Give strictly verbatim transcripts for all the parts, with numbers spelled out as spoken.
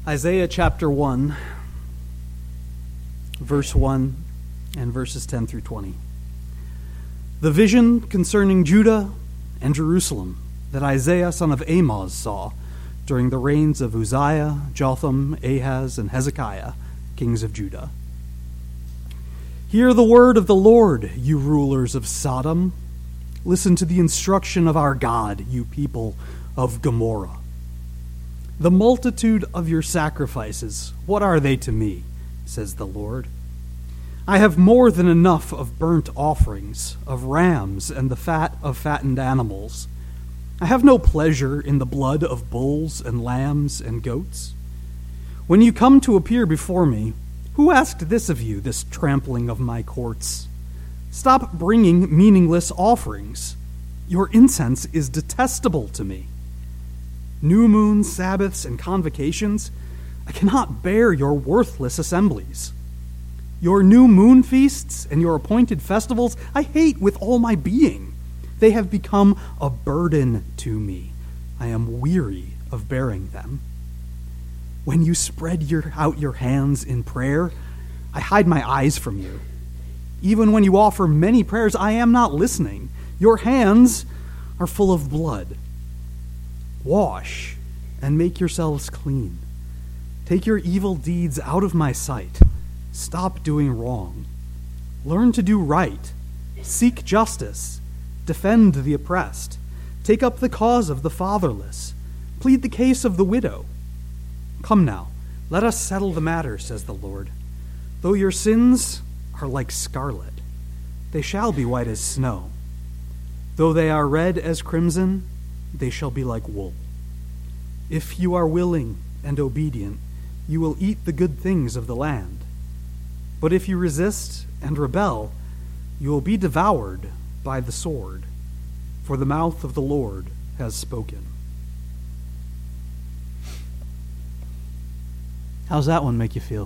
Isaiah chapter one, verse one, and verses ten through twenty. The vision concerning Judah and Jerusalem that Isaiah son of Amoz saw during the reigns of Uzziah, Jotham, Ahaz, and Hezekiah, kings of Judah. Hear the word of the Lord, you rulers of Sodom. Listen to the instruction of our God, you people of Gomorrah. The multitude of your sacrifices, what are they to me, says the Lord? I have more than enough of burnt offerings, of rams, and the fat of fattened animals. I have no pleasure in the blood of bulls and lambs and goats. When you come to appear before me, who asked this of you, this trampling of my courts? Stop bringing meaningless offerings. Your incense is detestable to me. New moons, Sabbaths, and convocations, I cannot bear your worthless assemblies. Your new moon feasts and your appointed festivals, I hate with all my being. They have become a burden to me. I am weary of bearing them. When you spread your, out your hands in prayer, I hide my eyes from you. Even when you offer many prayers, I am not listening. Your hands are full of blood. Wash and make yourselves clean. Take your evil deeds out of my sight. Stop doing wrong. Learn to do right. Seek justice. Defend the oppressed. Take up the cause of the fatherless. Plead the case of the widow. Come now, let us settle the matter, says the Lord. Though your sins are like scarlet, they shall be white as snow. Though they are red as crimson, they shall be like wool. If you are willing and obedient, you will eat the good things of the land. But if you resist and rebel, you will be devoured by the sword, for the mouth of the Lord has spoken. How's that one make you feel?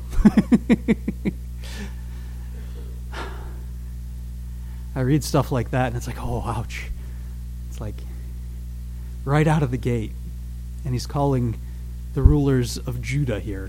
I read stuff like that and it's like, oh, ouch. It's like right out of the gate. And he's calling the rulers of Judah here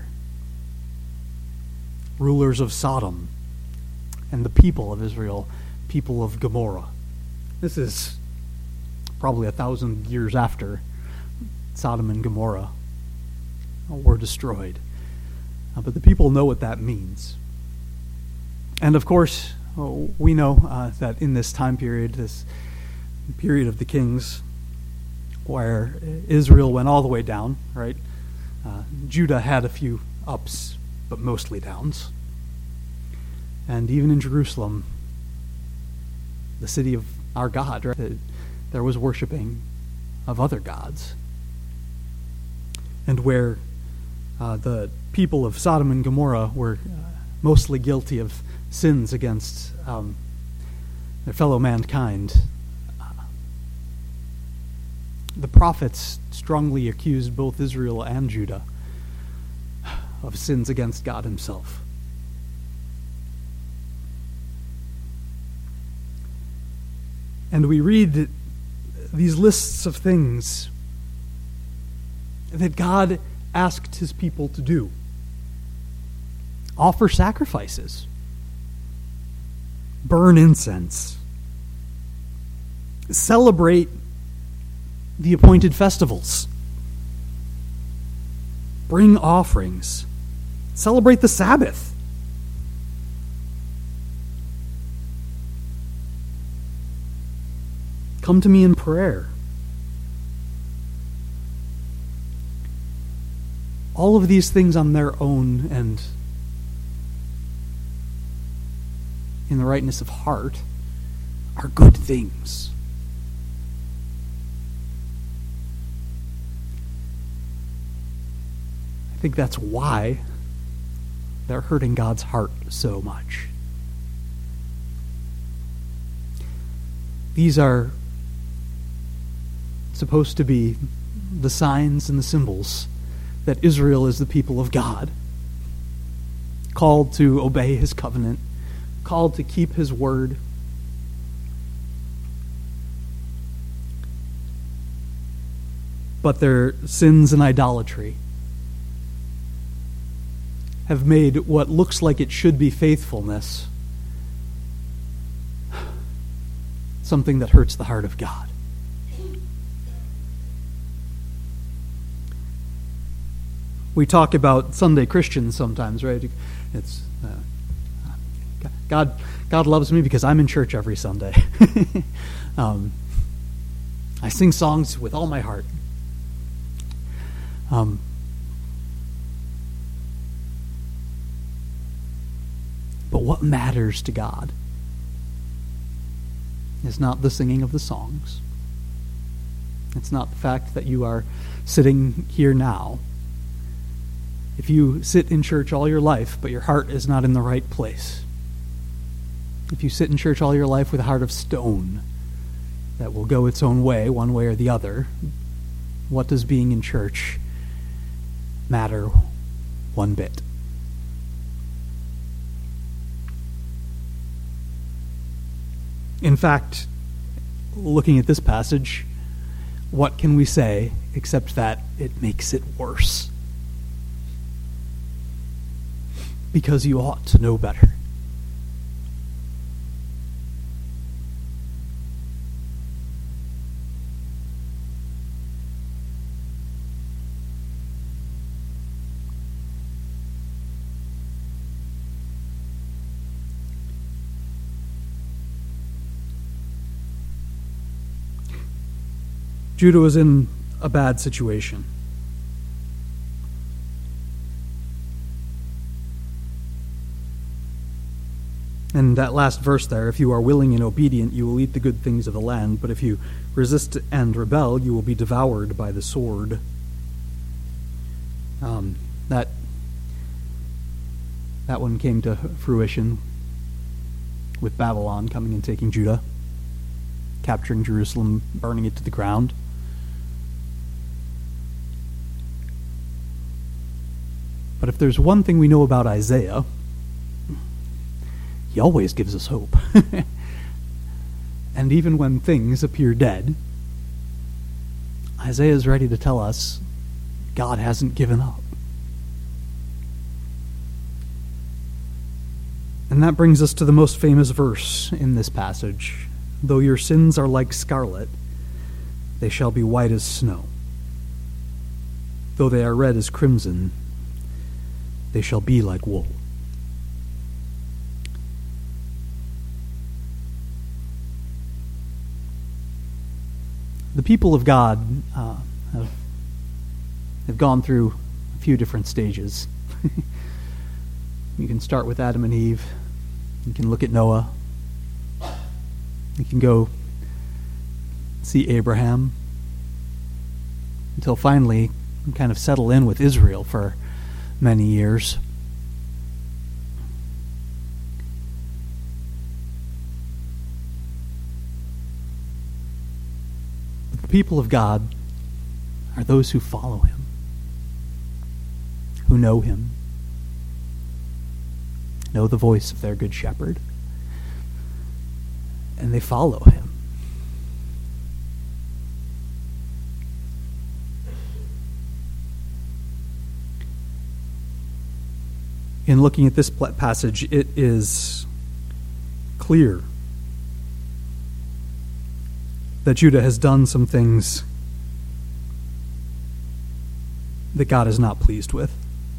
rulers of Sodom, and the people of Israel, people of Gomorrah. This is probably a thousand years after Sodom and Gomorrah were destroyed. Uh, but the people know what that means. And of course, oh, we know uh, that in this time period, this period of the kings, where Israel went all the way down, right? Uh, Judah had a few ups, but mostly downs. And even in Jerusalem, the city of our God, right, there was worshiping of other gods. And where uh, the people of Sodom and Gomorrah were uh, mostly guilty of sins against um, their fellow mankind, the prophets strongly accused both Israel and Judah of sins against God himself. And we read these lists of things that God asked his people to do. Offer sacrifices. Burn incense. Celebrate the appointed festivals. Bring offerings. Celebrate the Sabbath. Come to me in prayer. All of these things on their own and in the rightness of heart are good things. I think that's why they're hurting God's heart so much. These are supposed to be the signs and the symbols that Israel is the people of God, called to obey his covenant, called to keep his word. But their sins and idolatry have made what looks like it should be faithfulness something that hurts the heart of God. We talk about Sunday Christians sometimes, right? It's uh, God. God loves me because I'm in church every Sunday. um, I sing songs with all my heart. Um, but what matters to God is not the singing of the songs. It's not the fact that you are sitting here now. If you sit in church all your life, but your heart is not in the right place, if you sit in church all your life with a heart of stone that will go its own way, one way or the other, what does being in church matter one bit? In fact, looking at this passage, what can we say except that it makes it worse? Because you ought to know better. Judah was in a bad situation. And that last verse there, if you are willing and obedient, you will eat the good things of the land, but if you resist and rebel, you will be devoured by the sword. Um, that, that one came to fruition with Babylon coming and taking Judah, capturing Jerusalem, burning it to the ground. But if there's one thing we know about Isaiah, he always gives us hope. And even when things appear dead, Isaiah is ready to tell us God hasn't given up. And that brings us to the most famous verse in this passage. Though your sins are like scarlet, they shall be white as snow. Though they are red as crimson, they shall be like wool. The people of God uh, have, have gone through a few different stages. You can start with Adam and Eve. You can look at Noah. You can go see Abraham until finally you kind of settle in with Israel for many years. The people of God are those who follow him, who know him, know the voice of their good shepherd, and they follow him. In looking at this passage, it is clear that Judah has done some things that God is not pleased with.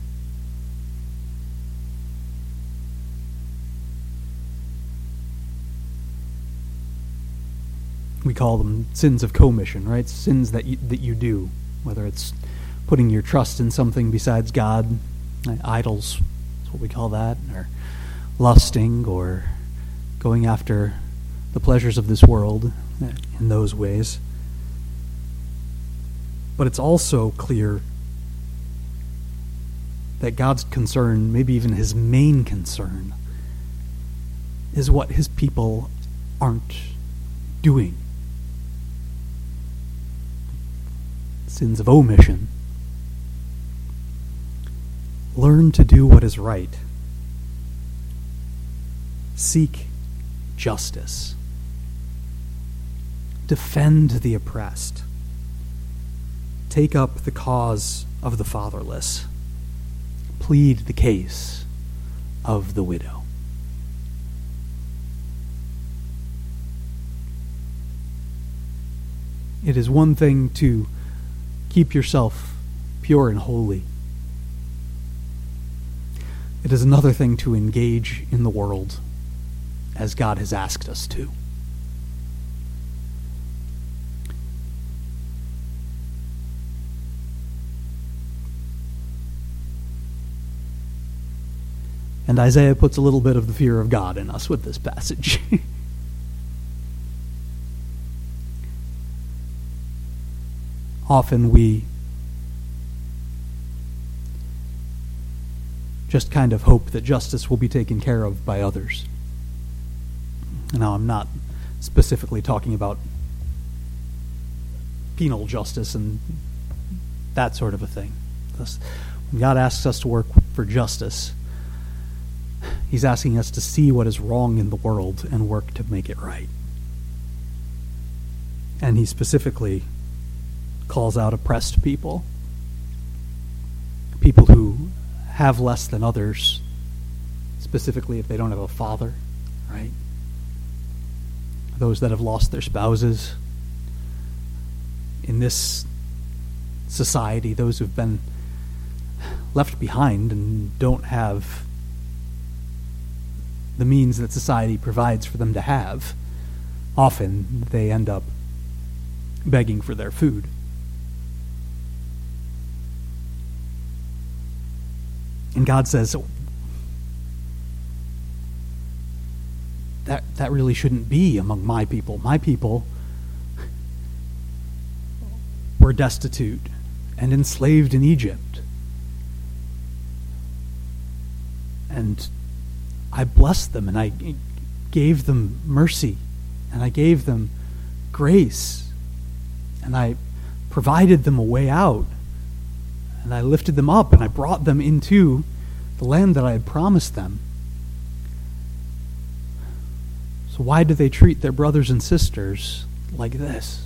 We call them sins of commission, right? Sins that you, that you do, whether it's putting your trust in something besides God, idols, that's what we call that, or lusting, or going after the pleasures of this world in those ways. But it's also clear that God's concern, maybe even his main concern, is what his people aren't doing. Sins of omission. Learn to do what is right. Seek justice. Defend the oppressed. Take up the cause of the fatherless. plead the case of the widow. It is one thing to keep yourself pure and holy. It is another thing to engage in the world as God has asked us to. And Isaiah puts a little bit of the fear of God in us with this passage. Often we just kind of hope that justice will be taken care of by others. Now, I'm not specifically talking about penal justice and that sort of a thing. When God asks us to work for justice, He's asking us to see what is wrong in the world and work to make it right. And He specifically calls out oppressed people, people who have less than others, specifically if they don't have a father, right? Those that have lost their spouses. In this society, those who've been left behind and don't have the means that society provides for them to have, often they end up begging for their food. And God says, that that really shouldn't be among my people. My people were destitute and enslaved in Egypt. And I blessed them, and I gave them mercy, and I gave them grace, and I provided them a way out, and I lifted them up, and I brought them into the land that I had promised them. So why do they treat their brothers and sisters like this?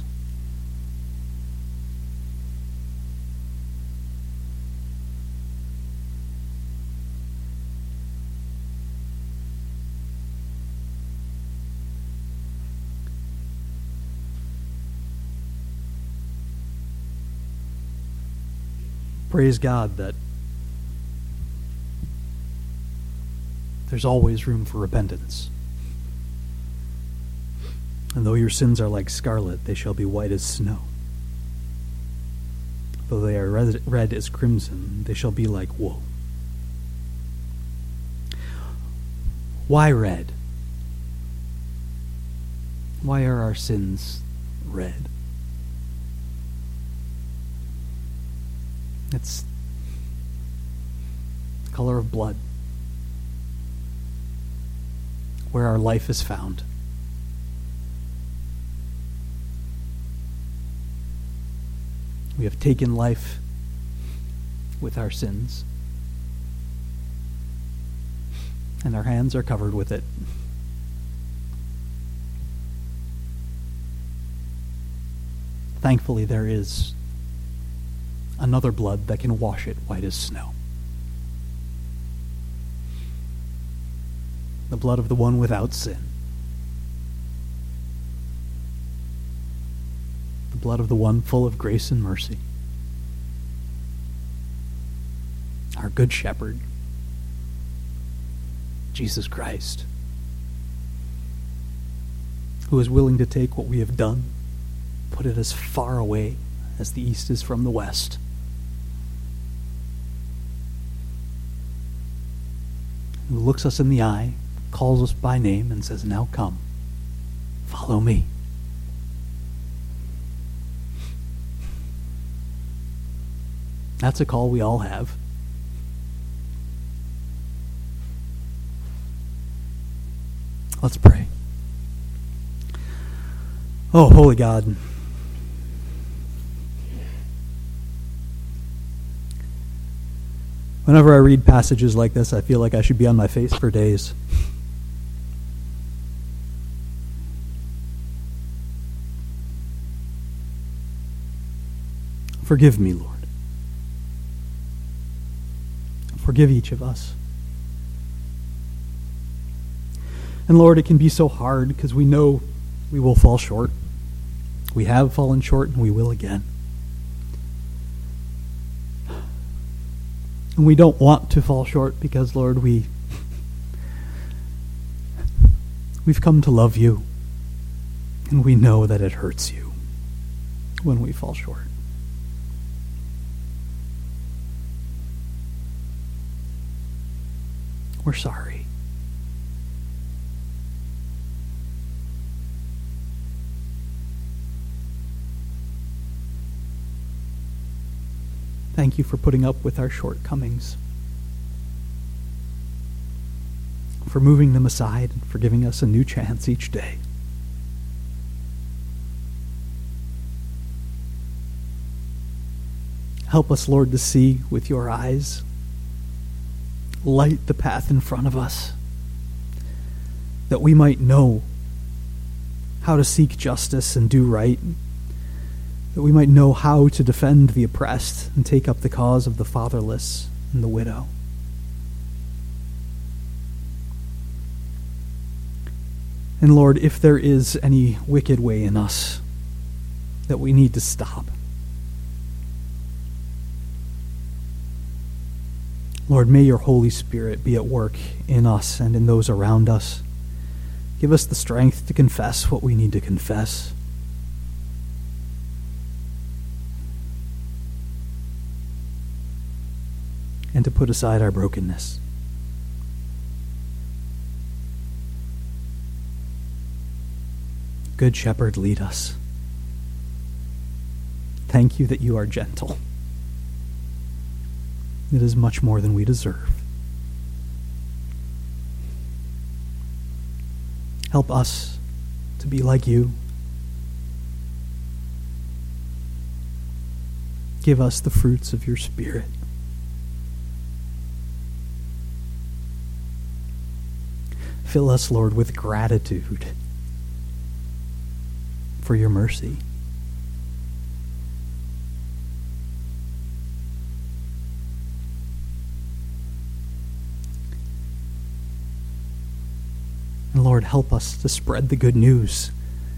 Praise God that there's always room for repentance. And though your sins are like scarlet, they shall be white as snow. Though they are red, red as crimson, they shall be like wool. Why red? Why are our sins red? It's the color of blood, where our life is found. We have taken life with our sins, and our hands are covered with it. Thankfully, there is another blood that can wash it white as snow. The blood of the one without sin. The blood of the one full of grace and mercy. Our good shepherd, Jesus Christ, who is willing to take what we have done, put it as far away as the east is from the west, who looks us in the eye, calls us by name, and says, "Now come, follow me." That's a call we all have. Let's pray. Oh, holy God, whenever I read passages like this, I feel like I should be on my face for days. Forgive me, Lord, for Forgive each of us. And Lord, it can be so hard because we know we will fall short. We have fallen short and we will again. And we don't want to fall short because, Lord, we, we've come to love you. And we know that it hurts you when we fall short. We're sorry. Thank you for putting up with our shortcomings, for moving them aside, and for giving us a new chance each day. Help us, Lord, to see with your eyes. Light the path in front of us, that we might know how to seek justice and do right, that we might know how to defend the oppressed and take up the cause of the fatherless and the widow. And Lord, if there is any wicked way in us that we need to stop, Lord, may your Holy Spirit be at work in us and in those around us. Give us the strength to confess what we need to confess. And to put aside our brokenness. Good Shepherd, lead us. Thank you that you are gentle. It is much more than we deserve. Help us to be like you. Give us the fruits of your Spirit. Fill us, Lord, with gratitude for your mercy. And Lord, help us to spread the good news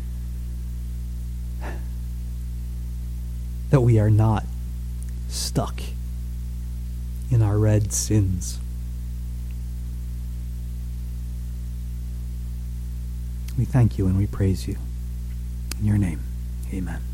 that we are not stuck in our red sins. We thank you and we praise you. In your name, amen.